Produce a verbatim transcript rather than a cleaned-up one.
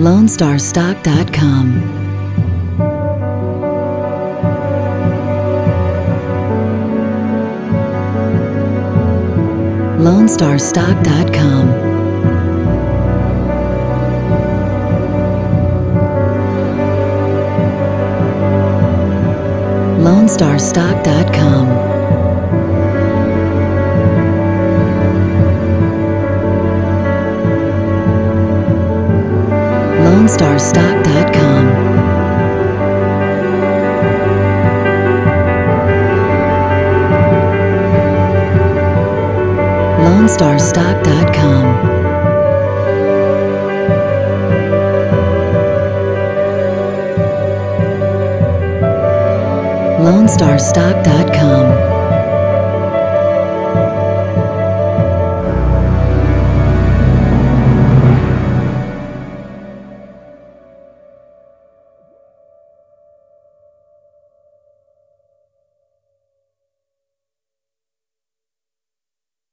Lone Star Stock dot com. Lone Star Stock dot com. Lone Star Stock dot com. Lone Star Stock dot com. Lone Star Stock dot com. Lone Star Stock dot com.